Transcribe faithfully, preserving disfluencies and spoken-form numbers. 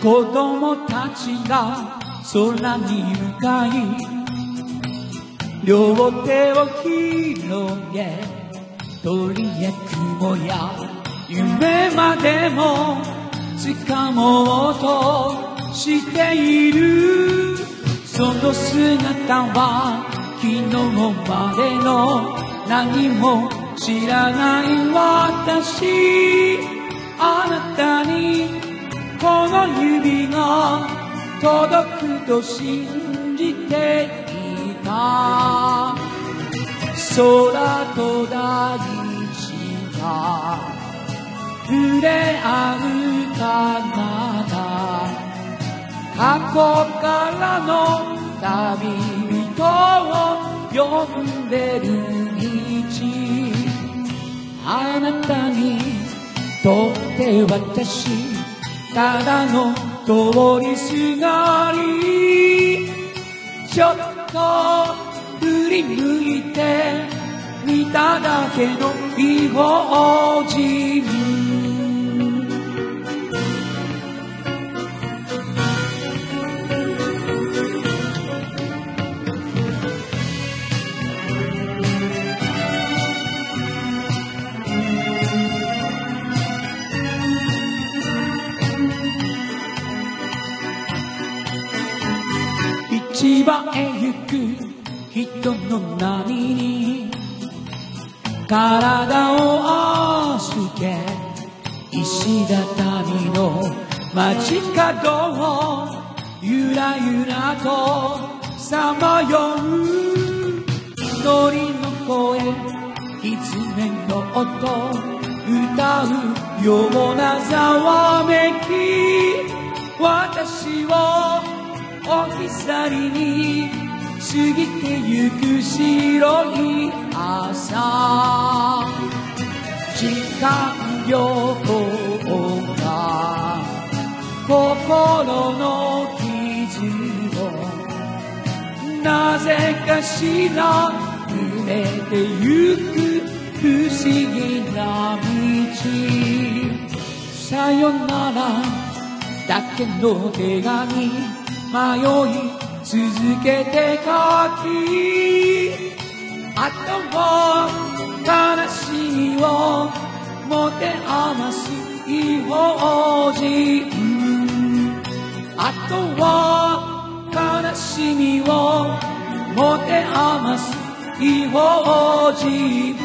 子供たちが空に向かい両手を広げ鳥や雲や夢までも掴もうとしているその姿は昨日までの何も知らない私あなたにこの指が届くと信じていた空と大地が触れ合う彼方過去からの旅人を呼んでる道あなたにとって私ただの通りすがりちょっと振り向いて見ただけの異邦人千葉へ行く人の波に体を預け石畳の街角をゆらゆらとさまよう鳥の声狐の音歌うようなざわめき私をお鎖に過ぎてゆく白い朝時間旅行が心の傷をなぜかしら埋めてゆく不思議な道さよならだけの手紙迷い続けて書きあとは悲しみを持て余す異邦人あとは悲しみを持て余す異邦人